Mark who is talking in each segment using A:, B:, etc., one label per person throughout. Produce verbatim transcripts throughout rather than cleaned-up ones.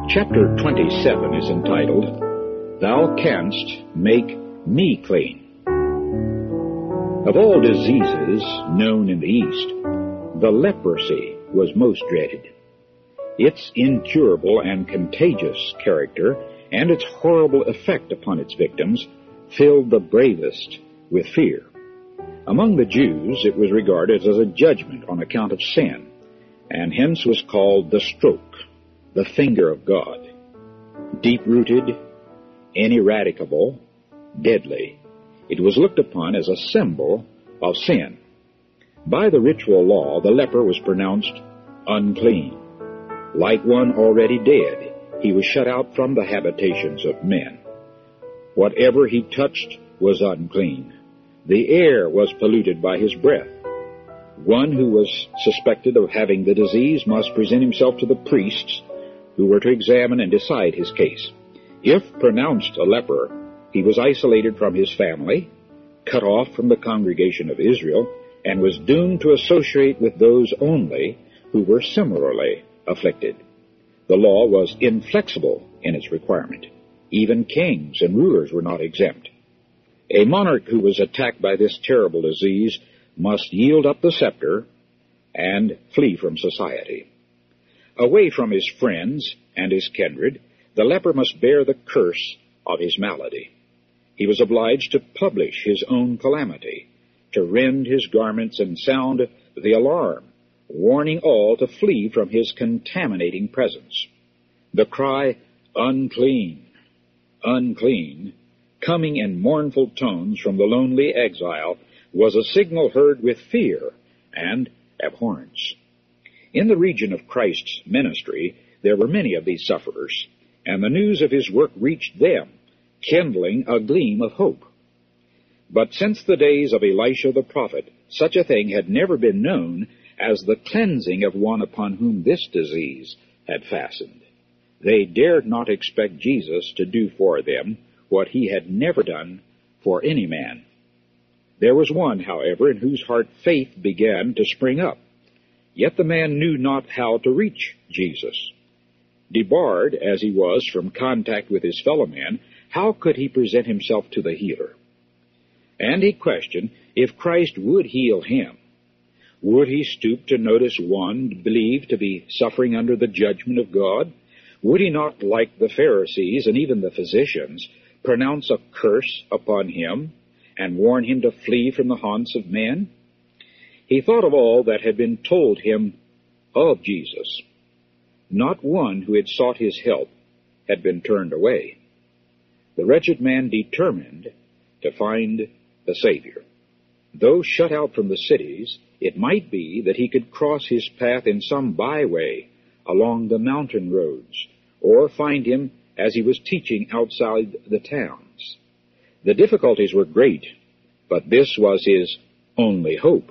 A: Chapter twenty-seven is entitled, Thou Canst Make Me Clean. Of all diseases known in the East, the leprosy was most dreaded. Its incurable and contagious character and its horrible effect upon its victims filled the bravest with fear. Among the Jews, it was regarded as a judgment on account of sin, and hence was called the stroke, the finger of God. Deep-rooted, ineradicable, deadly, it was looked upon as a symbol of sin. By the ritual law, the leper was pronounced unclean. Like one already dead, he was shut out from the habitations of men. Whatever he touched was unclean. The air was polluted by his breath. One who was suspected of having the disease must present himself to the priests, who were to examine and decide his case. If pronounced a leper, he was isolated from his family, cut off from the congregation of Israel, and was doomed to associate with those only who were similarly afflicted. The law was inflexible in its requirement. Even kings and rulers were not exempt. A monarch who was attacked by this terrible disease must yield up the scepter and flee from society. Away from his friends and his kindred, the leper must bear the curse of his malady. He was obliged to publish his own calamity, to rend his garments and sound the alarm, warning all to flee from his contaminating presence. The cry, "Unclean, unclean," coming in mournful tones from the lonely exile, was a signal heard with fear and abhorrence. In the region of Christ's ministry, there were many of these sufferers, and the news of his work reached them, kindling a gleam of hope. But since the days of Elisha the prophet, such a thing had never been known as the cleansing of one upon whom this disease had fastened. They dared not expect Jesus to do for them what he had never done for any man. There was one, however, in whose heart faith began to spring up. Yet the man knew not how to reach Jesus. Debarred as he was from contact with his fellow man, how could he present himself to the healer? And he questioned if Christ would heal him. Would he stoop to notice one believed to be suffering under the judgment of God? Would he not, like the Pharisees and even the physicians, pronounce a curse upon him and warn him to flee from the haunts of men? He thought of all that had been told him of Jesus. Not one who had sought his help had been turned away. The wretched man determined to find the Savior. Though shut out from the cities, it might be that he could cross his path in some byway along the mountain roads, or find him as he was teaching outside the towns. The difficulties were great, but this was his only hope.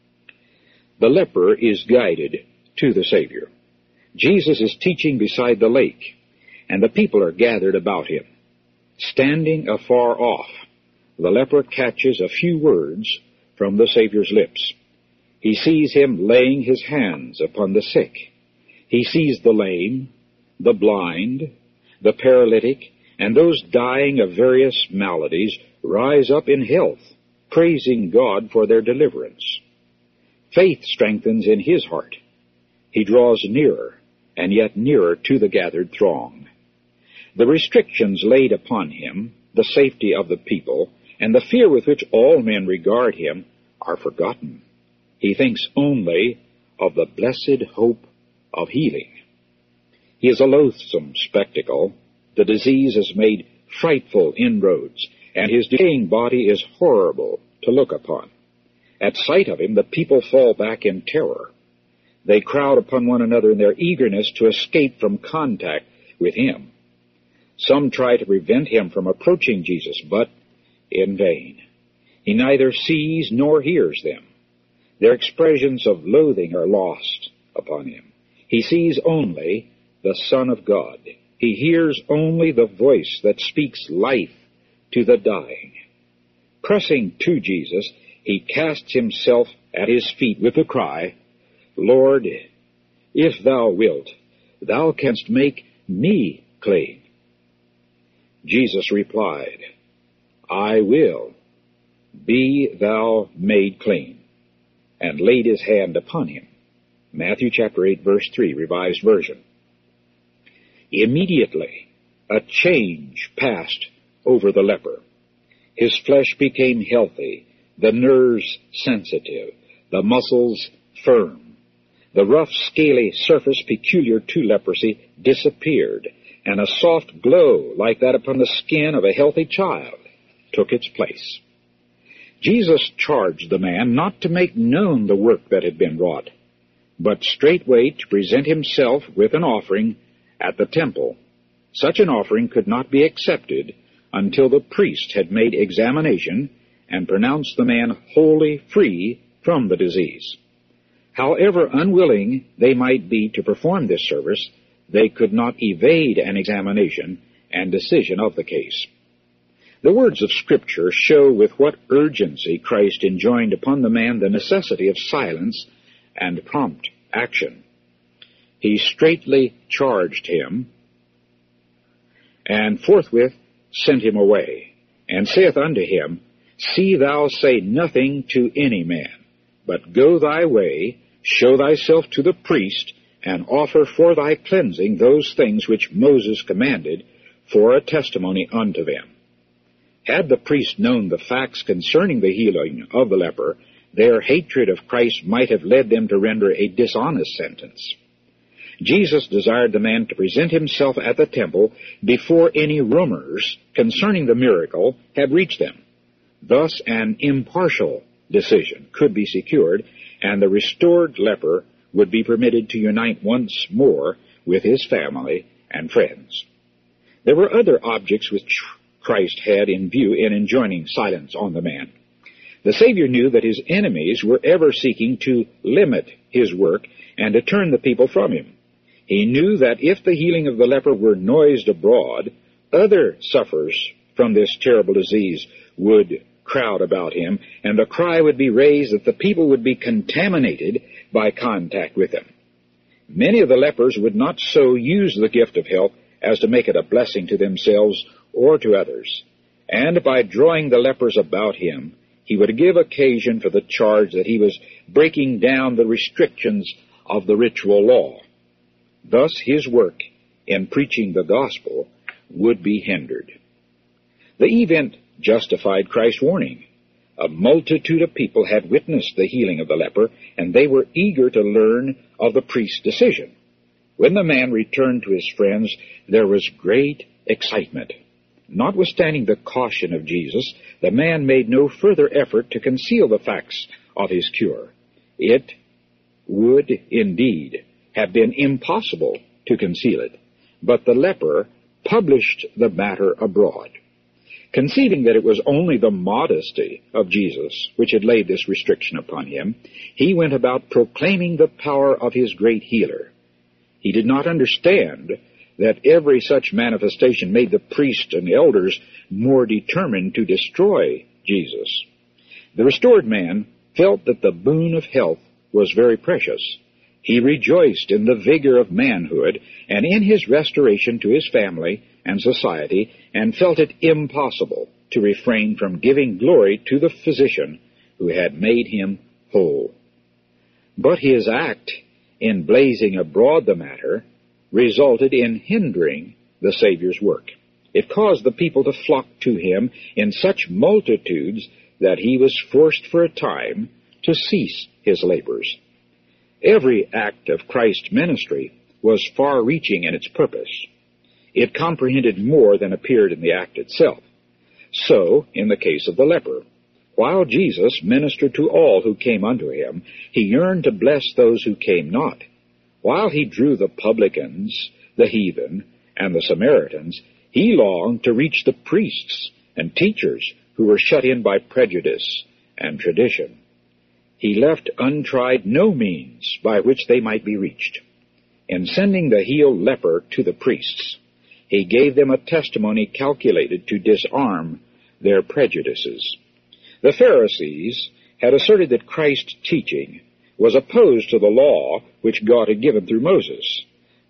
A: The leper is guided to the Savior. Jesus is teaching beside the lake, and the people are gathered about him. Standing afar off, the leper catches a few words from the Savior's lips. He sees him laying his hands upon the sick. He sees the lame, the blind, the paralytic, and those dying of various maladies rise up in health, praising God for their deliverance. Faith strengthens in his heart. He draws nearer and yet nearer to the gathered throng. The restrictions laid upon him, the safety of the people, and the fear with which all men regard him are forgotten. He thinks only of the blessed hope of healing. He is a loathsome spectacle. The disease has made frightful inroads, and his decaying body is horrible to look upon. At sight of him, the people fall back in terror. They crowd upon one another in their eagerness to escape from contact with him. Some try to prevent him from approaching Jesus, but in vain. He neither sees nor hears them. Their expressions of loathing are lost upon him. He sees only the Son of God. He hears only the voice that speaks life to the dying. Pressing to Jesus, he casts himself at his feet with the cry, "Lord, if thou wilt, thou canst make me clean?" Jesus replied, "I will. Be thou made clean," and laid his hand upon him. Matthew chapter eight, verse three, Revised Version. Immediately a change passed over the leper. His flesh became healthy, the nerves sensitive, the muscles firm. The rough, scaly surface peculiar to leprosy disappeared, and a soft glow like that upon the skin of a healthy child took its place. Jesus charged the man not to make known the work that had been wrought, but straightway to present himself with an offering at the temple. Such an offering could not be accepted until the priest had made examination and pronounced the man wholly free from the disease. However unwilling they might be to perform this service, they could not evade an examination and decision of the case. The words of Scripture show with what urgency Christ enjoined upon the man the necessity of silence and prompt action. He straitly charged him, and forthwith sent him away, and saith unto him, See thou say nothing to any man, but go thy way, show thyself to the priest, and offer for thy cleansing those things which Moses commanded, for a testimony unto them. Had the priest known the facts concerning the healing of the leper, their hatred of Christ might have led them to render a dishonest sentence. Jesus desired the man to present himself at the temple before any rumors concerning the miracle had reached them. Thus an impartial decision could be secured, and the restored leper would be permitted to unite once more with his family and friends. There were other objects which Christ had in view in enjoining silence on the man. The Savior knew that his enemies were ever seeking to limit his work and to turn the people from him. He knew that if the healing of the leper were noised abroad, other sufferers from this terrible disease would crowd about him, and the cry would be raised that the people would be contaminated by contact with him. Many of the lepers would not so use the gift of health as to make it a blessing to themselves or to others, and by drawing the lepers about him, he would give occasion for the charge that he was breaking down the restrictions of the ritual law. Thus his work in preaching the gospel would be hindered. The event justified Christ's warning. A multitude of people had witnessed the healing of the leper, and they were eager to learn of the priest's decision. When the man returned to his friends, there was great excitement. Notwithstanding the caution of Jesus, the man made no further effort to conceal the facts of his cure. It would indeed have been impossible to conceal it, but the leper published the matter abroad. Conceiving that it was only the modesty of Jesus which had laid this restriction upon him, he went about proclaiming the power of his great healer. He did not understand that every such manifestation made the priests and elders more determined to destroy Jesus. The restored man felt that the boon of health was very precious. He rejoiced in the vigor of manhood and in his restoration to his family and society, and felt it impossible to refrain from giving glory to the physician who had made him whole. But his act in blazing abroad the matter resulted in hindering the Savior's work. It caused the people to flock to him in such multitudes that he was forced for a time to cease his labors. Every act of Christ's ministry was far-reaching in its purpose. It comprehended more than appeared in the act itself. So, in the case of the leper, while Jesus ministered to all who came unto him, he yearned to bless those who came not. While he drew the publicans, the heathen, and the Samaritans, he longed to reach the priests and teachers who were shut in by prejudice and tradition. He left untried no means by which they might be reached. In sending the healed leper to the priests, he gave them a testimony calculated to disarm their prejudices. The Pharisees had asserted that Christ's teaching was opposed to the law which God had given through Moses.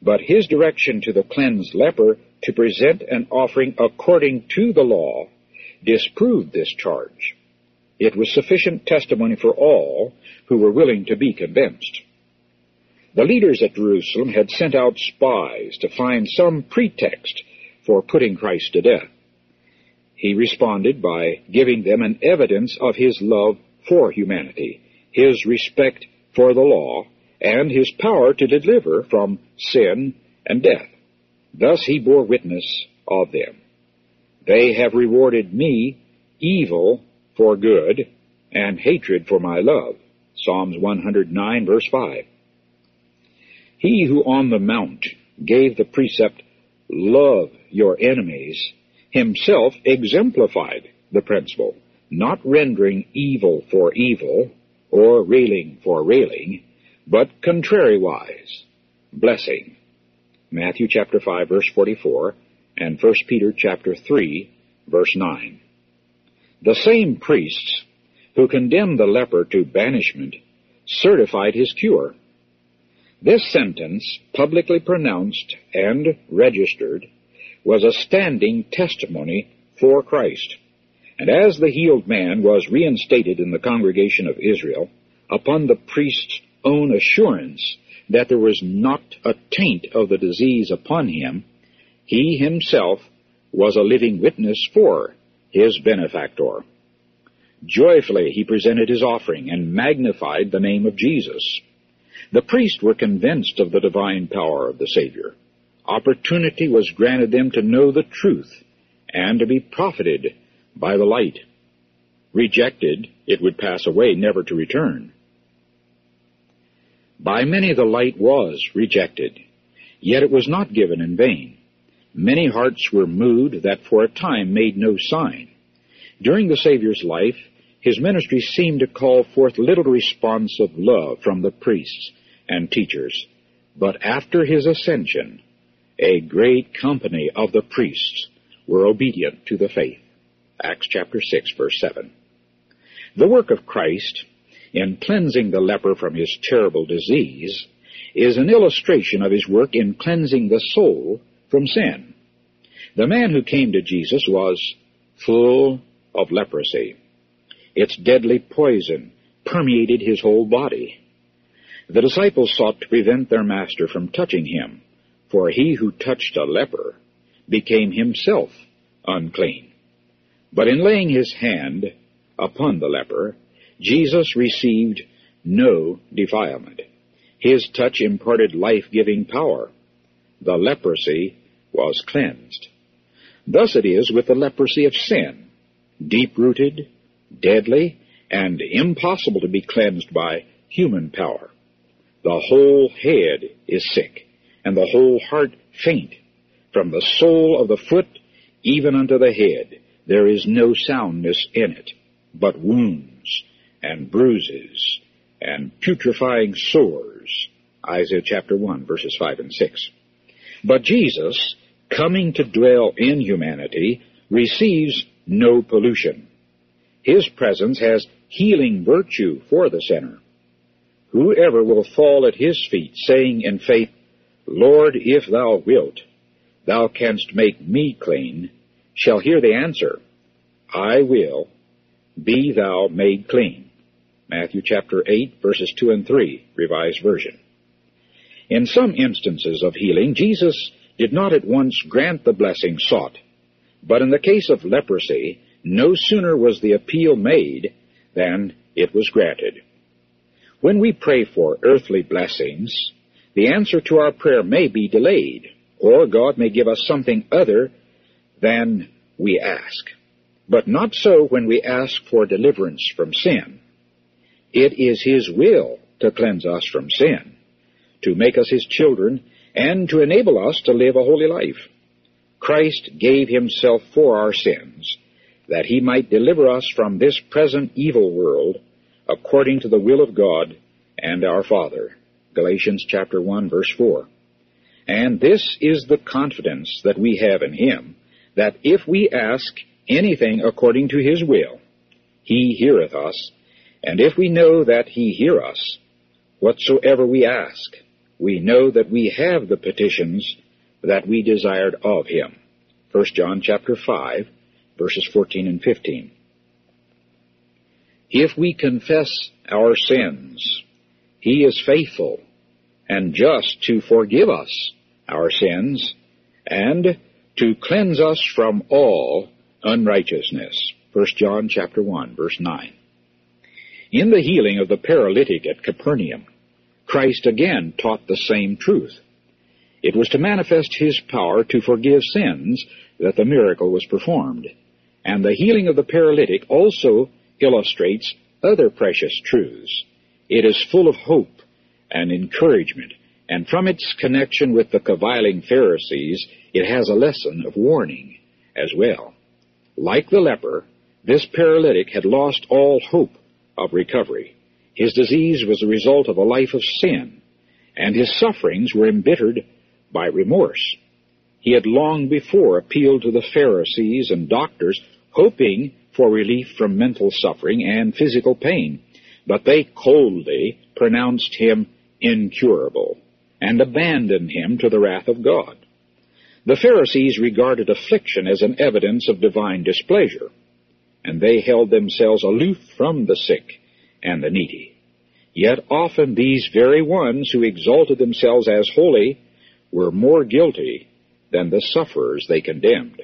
A: But his direction to the cleansed leper to present an offering according to the law disproved this charge. It was sufficient testimony for all who were willing to be convinced. The leaders at Jerusalem had sent out spies to find some pretext for putting Christ to death. He responded by giving them an evidence of his love for humanity, his respect for the law, and his power to deliver from sin and death. Thus he bore witness of them. They have rewarded me evil for good and hatred for my love. Psalms one hundred nine, verse five. He who on the mount gave the precept, love your enemies, himself exemplified the principle, not rendering evil for evil or railing for railing, but contrariwise, blessing. Matthew chapter five, verse forty-four, and First Peter chapter three, verse nine. The same priests who condemned the leper to banishment certified his cure. This sentence, publicly pronounced and registered, was a standing testimony for Christ. And as the healed man was reinstated in the congregation of Israel, upon the priest's own assurance that there was not a taint of the disease upon him, he himself was a living witness for his benefactor. Joyfully he presented his offering and magnified the name of Jesus. The priests were convinced of the divine power of the Savior. Opportunity was granted them to know the truth and to be profited by the light. Rejected, it would pass away, never to return. By many the light was rejected, yet it was not given in vain. Many hearts were moved that for a time made no sign. During the Savior's life, his ministry seemed to call forth little response of love from the priests and teachers. But after his ascension, a great company of the priests were obedient to the faith. Acts chapter six, verse seven. The work of Christ in cleansing the leper from his terrible disease is an illustration of his work in cleansing the soul from sin. The man who came to Jesus was full of leprosy. Its deadly poison permeated his whole body. The disciples sought to prevent their master from touching him, for he who touched a leper became himself unclean. But in laying his hand upon the leper, Jesus received no defilement. His touch imparted life-giving power. The leprosy was cleansed. Thus it is with the leprosy of sin, deep-rooted, deadly, and impossible to be cleansed by human power. The whole head is sick, and the whole heart faint. From the sole of the foot even unto the head there is no soundness in it, but wounds and bruises and putrefying sores. Isaiah chapter one, verses five and six. But Jesus, coming to dwell in humanity, receives no pollution. His presence has healing virtue for the sinner. Whoever will fall at his feet, saying in faith, Lord, if thou wilt, thou canst make me clean, shall hear the answer, I will, be thou made clean. Matthew chapter eight, verses two and three, Revised Version. In some instances of healing, Jesus did not at once grant the blessing sought, but in the case of leprosy, no sooner was the appeal made than it was granted. When we pray for earthly blessings, the answer to our prayer may be delayed, or God may give us something other than we ask. But not so when we ask for deliverance from sin. It is His will to cleanse us from sin, to make us His children, and to enable us to live a holy life. Christ gave Himself for our sins, that He might deliver us from this present evil world, according to the will of God and our Father. Galatians chapter one, verse four. And this is the confidence that we have in Him, that if we ask anything according to His will, He heareth us, and if we know that He hear us, whatsoever we ask, we know that we have the petitions that we desired of him. First John chapter five, verses fourteen and fifteen. If we confess our sins, he is faithful and just to forgive us our sins and to cleanse us from all unrighteousness. First John chapter one, verse nine. In the healing of the paralytic at Capernaum, Christ again taught the same truth. It was to manifest his power to forgive sins that the miracle was performed. And the healing of the paralytic also illustrates other precious truths. It is full of hope and encouragement, and from its connection with the caviling Pharisees, it has a lesson of warning as well. Like the leper, this paralytic had lost all hope of recovery. His disease was the result of a life of sin, and his sufferings were embittered by remorse. He had long before appealed to the Pharisees and doctors, hoping for relief from mental suffering and physical pain, but they coldly pronounced him incurable and abandoned him to the wrath of God. The Pharisees regarded affliction as an evidence of divine displeasure, and they held themselves aloof from the sick and the needy. Yet often these very ones who exalted themselves as holy were more guilty than the sufferers they condemned.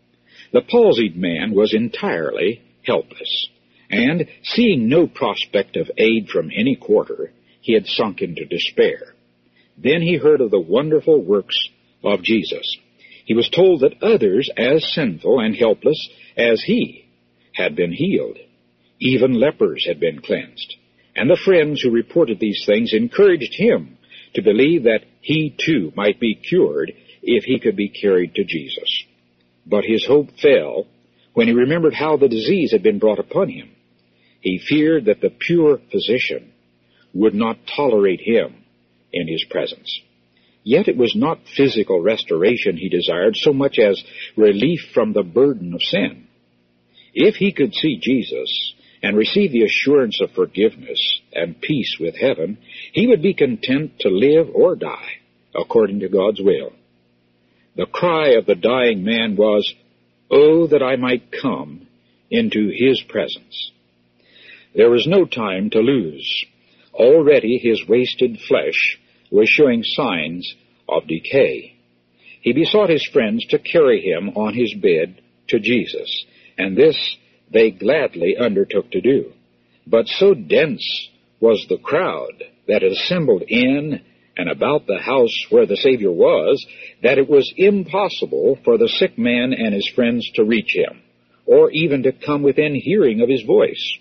A: The palsied man was entirely helpless, and seeing no prospect of aid from any quarter, he had sunk into despair. Then he heard of the wonderful works of Jesus. He was told that others as sinful and helpless as he had been healed. Even lepers had been cleansed. And the friends who reported these things encouraged him to believe that he too might be cured if he could be carried to Jesus. But his hope fell when he remembered how the disease had been brought upon him. He feared that the pure physician would not tolerate him in his presence. Yet it was not physical restoration he desired so much as relief from the burden of sin. If he could see Jesus and receive the assurance of forgiveness and peace with heaven, he would be content to live or die according to God's will. The cry of the dying man was, "Oh, that I might come into his presence." There was no time to lose. Already his wasted flesh was showing signs of decay. He besought his friends to carry him on his bed to Jesus, and this they gladly undertook to do. But so dense was the crowd that had assembled in and about the house where the Savior was, that it was impossible for the sick man and his friends to reach him, or even to come within hearing of his voice.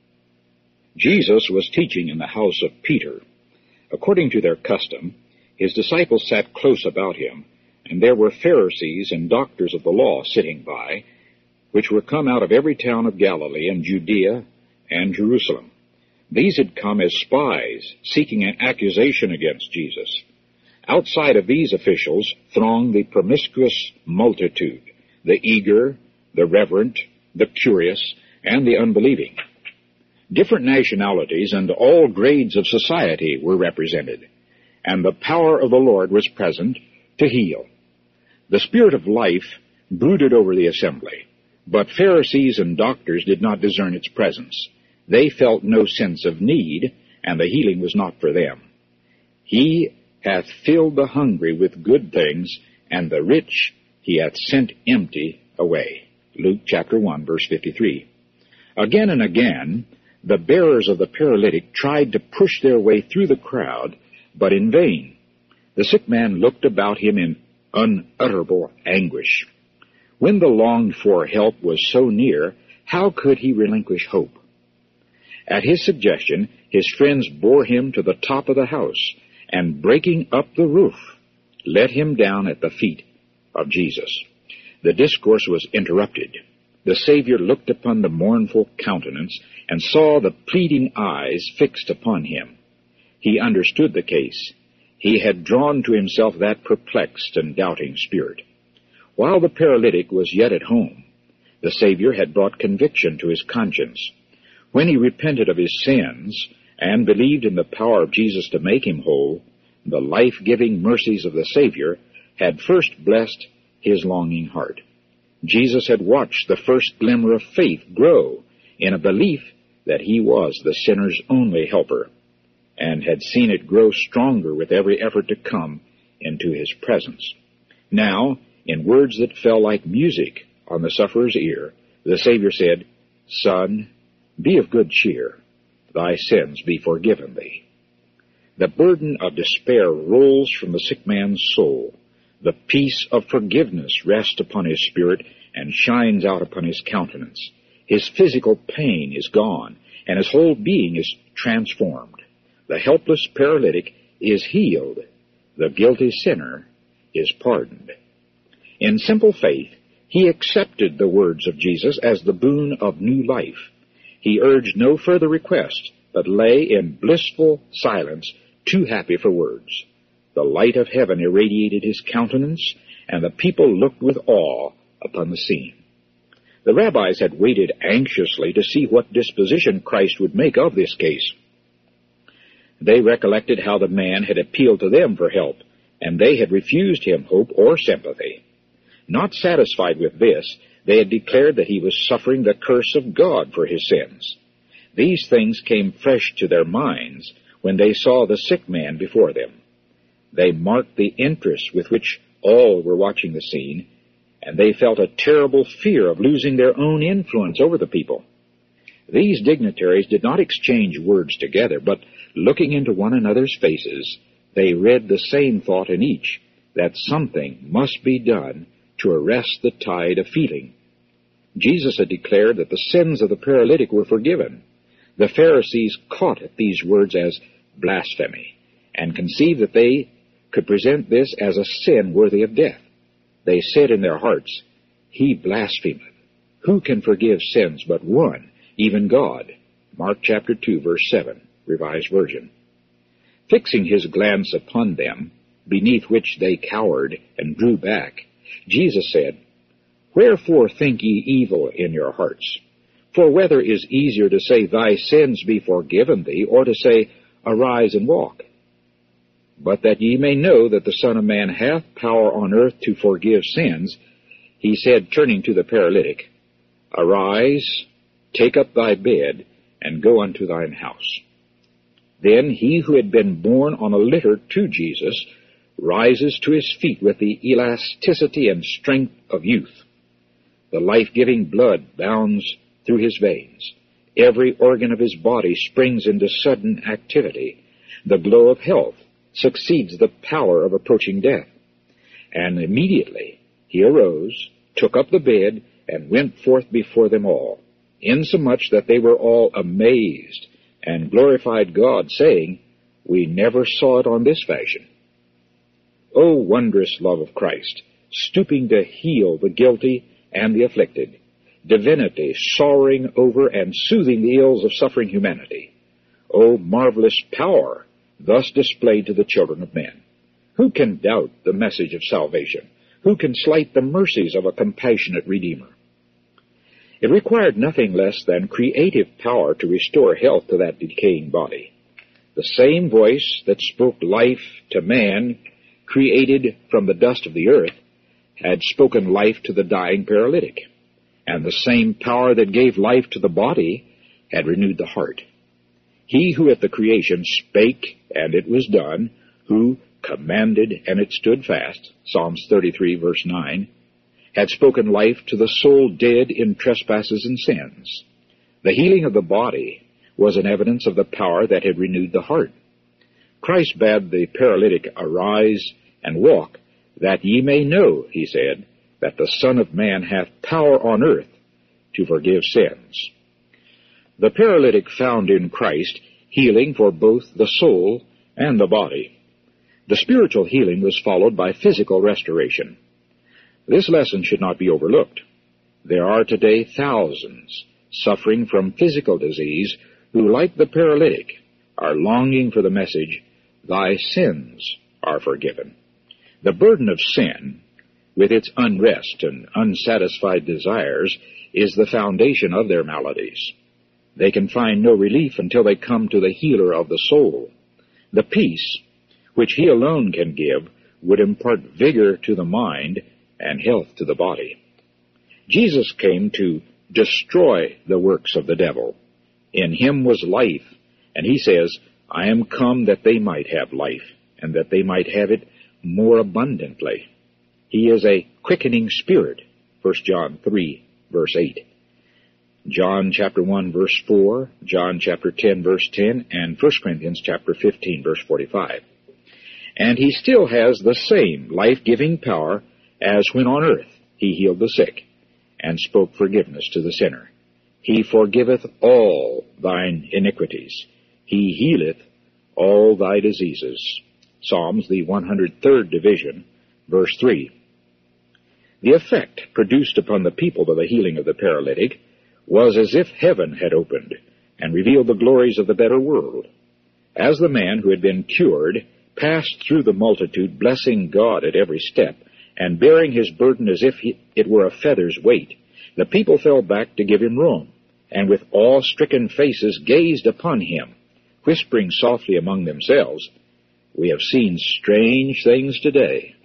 A: Jesus was teaching in the house of Peter. According to their custom, his disciples sat close about him, and there were Pharisees and doctors of the law sitting by, which were come out of every town of Galilee and Judea and Jerusalem. These had come as spies, seeking an accusation against Jesus. Outside of these officials thronged the promiscuous multitude, the eager, the reverent, the curious, and the unbelieving. Different nationalities and all grades of society were represented, and the power of the Lord was present to heal. The Spirit of life brooded over the assembly, but Pharisees and doctors did not discern its presence. They felt no sense of need, and the healing was not for them. He hath filled the hungry with good things, and the rich he hath sent empty away. Luke chapter one, verse fifty-three. Again and again, the bearers of the paralytic tried to push their way through the crowd, but in vain. The sick man looked about him in unutterable anguish. When the longed-for help was so near, how could he relinquish hope? At his suggestion, his friends bore him to the top of the house, and breaking up the roof, let him down at the feet of Jesus. The discourse was interrupted. The Savior looked upon the mournful countenance and saw the pleading eyes fixed upon him. He understood the case. He had drawn to himself that perplexed and doubting spirit. While the paralytic was yet at home, the Savior had brought conviction to his conscience. When he repented of his sins and believed in the power of Jesus to make him whole, the life-giving mercies of the Savior had first blessed his longing heart. Jesus had watched the first glimmer of faith grow in a belief that he was the sinner's only helper, and had seen it grow stronger with every effort to come into his presence. Now, in words that fell like music on the sufferer's ear, the Savior said, "Son, be of good cheer. Thy sins be forgiven thee." The burden of despair rolls from the sick man's soul. The peace of forgiveness rests upon his spirit and shines out upon his countenance. His physical pain is gone, and his whole being is transformed. The helpless paralytic is healed. The guilty sinner is pardoned. In simple faith, he accepted the words of Jesus as the boon of new life. He urged no further request, but lay in blissful silence, too happy for words. The light of heaven irradiated his countenance, and the people looked with awe upon the scene. The rabbis had waited anxiously to see what disposition Christ would make of this case. They recollected how the man had appealed to them for help, and they had refused him hope or sympathy. Not satisfied with this, they had declared that he was suffering the curse of God for his sins. These things came fresh to their minds when they saw the sick man before them. They marked the interest with which all were watching the scene, and they felt a terrible fear of losing their own influence over the people. These dignitaries did not exchange words together, but looking into one another's faces, they read the same thought in each, that something must be done to arrest the tide of feeling. Jesus had declared that the sins of the paralytic were forgiven. The Pharisees caught at these words as blasphemy, and conceived that they could present this as a sin worthy of death. They said in their hearts, "He blasphemeth. Who can forgive sins but one, even God?" Mark chapter two, verse seven, Revised Version. Fixing his glance upon them, beneath which they cowered and drew back, Jesus said, "Wherefore think ye evil in your hearts? For whether is easier to say, Thy sins be forgiven thee, or to say, Arise and walk? But that ye may know that the Son of Man hath power on earth to forgive sins," he said, turning to the paralytic, "Arise, take up thy bed, and go unto thine house." Then he who had been borne on a litter to Jesus rises to his feet with the elasticity and strength of youth. The life-giving blood bounds through his veins. Every organ of his body springs into sudden activity. The glow of health succeeds the pallor of approaching death. And immediately he arose, took up the bed, and went forth before them all, insomuch that they were all amazed, and glorified God, saying, "We never saw it on this fashion." O wondrous love of Christ, stooping to heal the guilty and the afflicted, divinity sorrowing over and soothing the ills of suffering humanity. O marvelous power thus displayed to the children of men. Who can doubt the message of salvation? Who can slight the mercies of a compassionate Redeemer? It required nothing less than creative power to restore health to that decaying body. The same voice that spoke life to man, created from the dust of the earth, had spoken life to the dying paralytic, and the same power that gave life to the body had renewed the heart. He who at the creation spake, and it was done, who commanded, and it stood fast, Psalms thirty-three, verse nine, had spoken life to the soul dead in trespasses and sins. The healing of the body was an evidence of the power that had renewed the heart. Christ bade the paralytic arise and walk, that ye may know, he said, that the Son of Man hath power on earth to forgive sins. The paralytic found in Christ healing for both the soul and the body. The spiritual healing was followed by physical restoration. This lesson should not be overlooked. There are today thousands suffering from physical disease who, like the paralytic, are longing for the message, "Thy sins are forgiven." The burden of sin, with its unrest and unsatisfied desires, is the foundation of their maladies. They can find no relief until they come to the healer of the soul. The peace which he alone can give, would impart vigor to the mind and health to the body. Jesus came to destroy the works of the devil. In him was life, and he says, I am come that they might have life, and that they might have it more abundantly. He is a quickening spirit, First John three, verse eight. John chapter one, verse four, John chapter ten, verse ten, and First Corinthians chapter fifteen, verse forty-five. And he still has the same life-giving power as when on earth he healed the sick and spoke forgiveness to the sinner. He forgiveth all thine iniquities. He healeth all thy diseases. Psalms, the one hundred third division, verse three. The effect produced upon the people by the healing of the paralytic was as if heaven had opened and revealed the glories of the better world. As the man who had been cured passed through the multitude, blessing God at every step, and bearing his burden as if he, it were a feather's weight, the people fell back to give him room, and with awe-stricken faces gazed upon him, whispering softly among themselves, We have seen strange things today.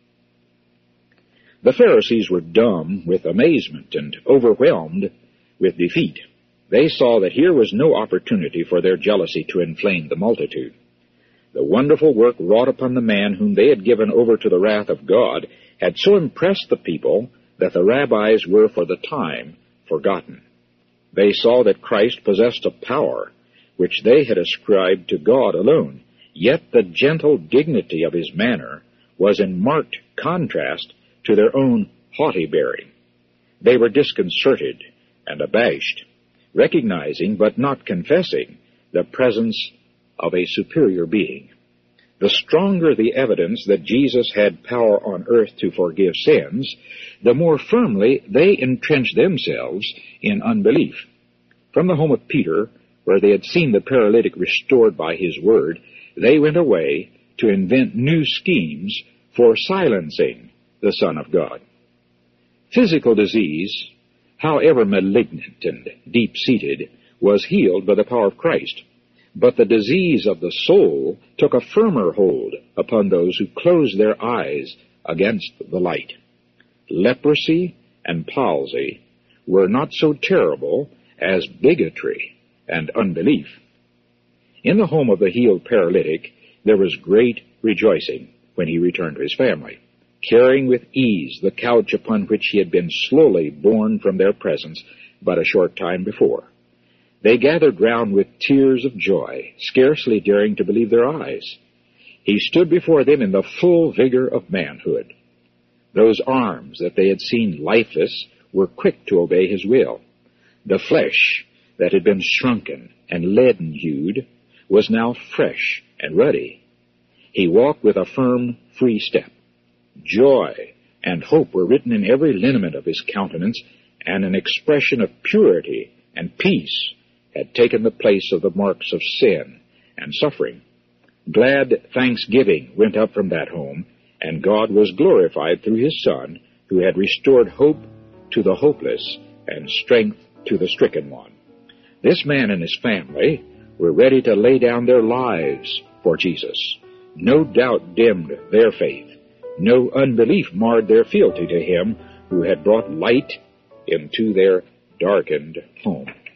A: The Pharisees were dumb with amazement and overwhelmed with defeat. They saw that here was no opportunity for their jealousy to inflame the multitude. The wonderful work wrought upon the man whom they had given over to the wrath of God had so impressed the people that the rabbis were for the time forgotten. They saw that Christ possessed a power which they had ascribed to God alone, yet the gentle dignity of his manner was in marked contrast to their own haughty bearing. They were disconcerted and abashed, recognizing but not confessing the presence of a superior being. The stronger the evidence that Jesus had power on earth to forgive sins, the more firmly they entrenched themselves in unbelief. From the home of Peter, where they had seen the paralytic restored by his word, they went away to invent new schemes for silencing the Son of God. Physical disease, however malignant and deep-seated, was healed by the power of Christ. But the disease of the soul took a firmer hold upon those who closed their eyes against the light. Leprosy and palsy were not so terrible as bigotry and unbelief. In the home of the healed paralytic, there was great rejoicing when he returned to his family, carrying with ease the couch upon which he had been slowly borne from their presence but a short time before. They gathered round with tears of joy, scarcely daring to believe their eyes. He stood before them in the full vigor of manhood. Those arms that they had seen lifeless were quick to obey his will. The flesh that had been shrunken and leaden-hued was now fresh and ruddy. He walked with a firm, free step. Joy and hope were written in every lineament of his countenance, and an expression of purity and peace had taken the place of the marks of sin and suffering. Glad thanksgiving went up from that home, and God was glorified through his Son, who had restored hope to the hopeless and strength to the stricken one. This man and his family were ready to lay down their lives for Jesus. No doubt dimmed their faith. No unbelief marred their fealty to him who had brought light into their darkened home.